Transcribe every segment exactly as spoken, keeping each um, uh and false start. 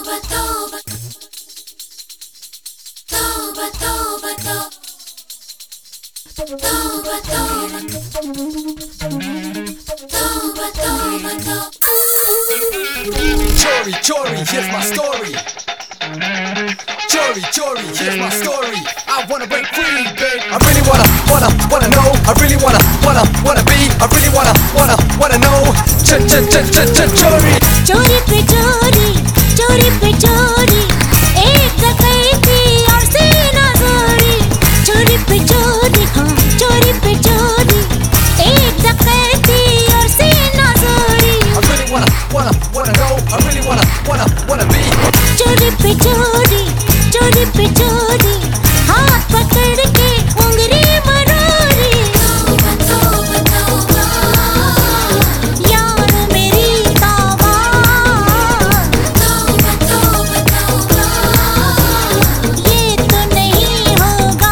Chori, chori, here's my story. Chori, chori, here's my story. I wanna break free, babe. I really wanna, wanna, wanna know. I really wanna, wanna, wanna be. I really wanna, wanna, wanna know. Ch ch ch ch ch chori. चोरी पे चोरी, चोरी पे चोरी, एक डकैती और सीना जोरी. चोरी पे चोरी, हाँ चोरी पे चोरी, एक डकैती और सीना जोरी. I really wanna, wanna, wanna know. I really wanna, wanna, wanna be. चोरी पे चोरी, चोरी पे चोरी, हाथ पकड़ के उंगली मरोरी. यार मेरी तौबा, ये तो नहीं होगा.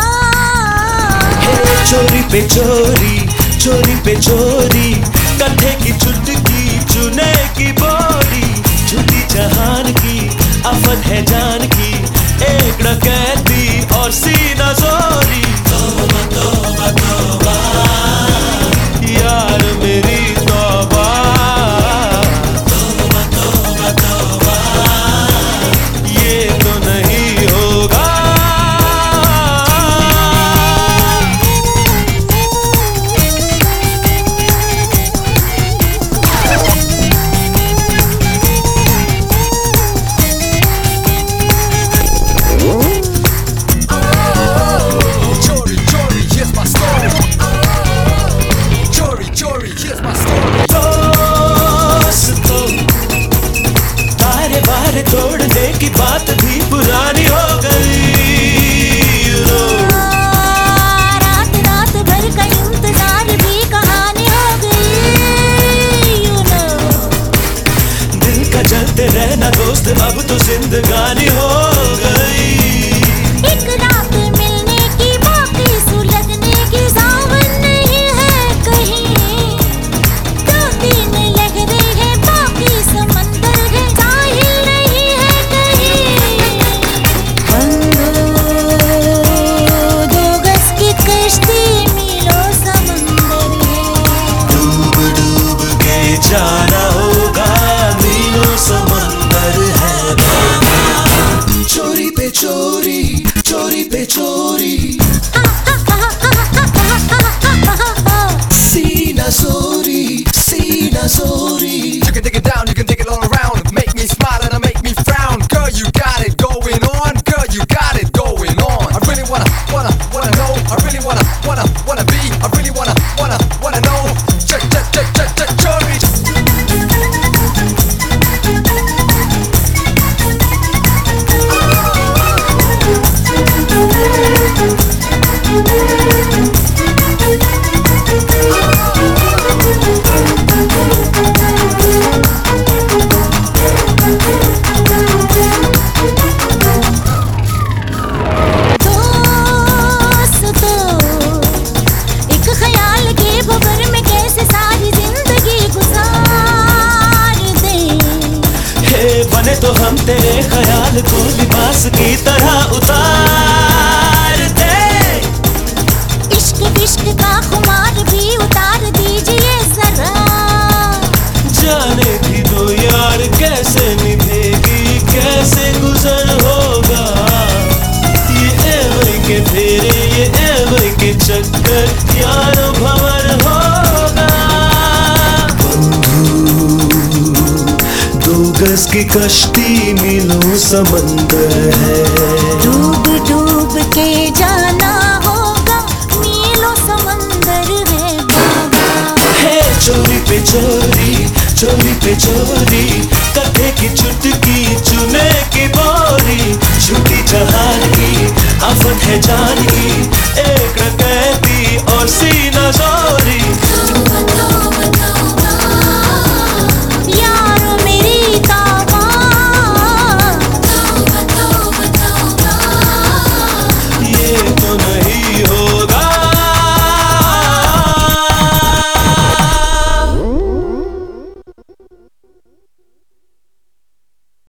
चोरी पे चोरी, चोरी पे चोरी, कट्ठे की चुटकी चुने की बोली, झूठी जहान की आफत है जान की, एक डकैती और सीना जोरी. तौबा तौबा तौबा, यार मेरी तौबा. तौबा तौबा तौबा, ये तो नहीं होगा. Chori, chori, here's my story. Chori, chori, here's my story. दोस्तों, तारे बारे तोड़ने की बात भी पुरानी हो गई. You know, रात रात भर का इंतजार भी कहानी हो गई. You know, दिल का जलते रहना दोस्त अब तो जिंदगानी हो गई. एक रात मिलने की बाकी सुलगने की सावन नहीं है कहीं. दो तीन लहरें हैं बाकी समंदर है साहिल नहीं है कहीं. दो गज की कश्ती मिलो समंदर है. डूब डूब के जाना होगा, मीलों समंदर है बाबा. चोरी पे चोरी, चोरी पे चोरी, सीना सोरी, सीना सोरी. You can dig it down, you can dig it all around. Make me smile and make me frown. Girl, you got it going on. Girl, you got it going on. I really wanna, wanna, wanna know. I really wanna, wanna, wanna be. I really wanna, wanna, wanna know. Ch ch ch ch ch chori. दोस्तों, एक ख्याल के भंवर में कैसे सारी जिंदगी गुजार दे. हे बने तो हम तेरे ख्याल को लिबास की तरह उतार दे. इश्क विश्क का खुमार भी उतार दीजिए जरा. जाने भी दो यार कैसे निभेगी, कैसे गुजर होगा. ये एवं के फेरे, ये एवं के चक्कर, यार भंवर होगा. दो गज की कश्ती मिलो समंदर है. डूब डूब के जाना होगा, मीलों समंदर है बाबा. हे चोरी पे चोरी, चोरी पे चोरी,